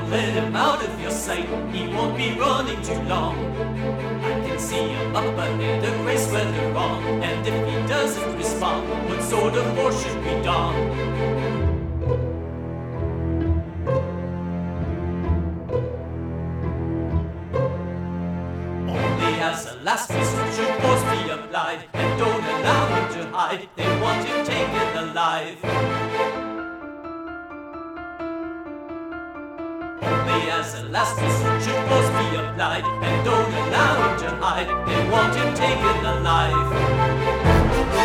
let him out of your sight, he won't be running too long. I can see him up ahead, a gray sweater on, and if he doesn't respond, what sort of horse should we don? Only as a last resort should force be applied, and don't allow him to hide, they want him taken alive. Only as a last resort should force be applied, and don't allow him to hide, they want him taken alive.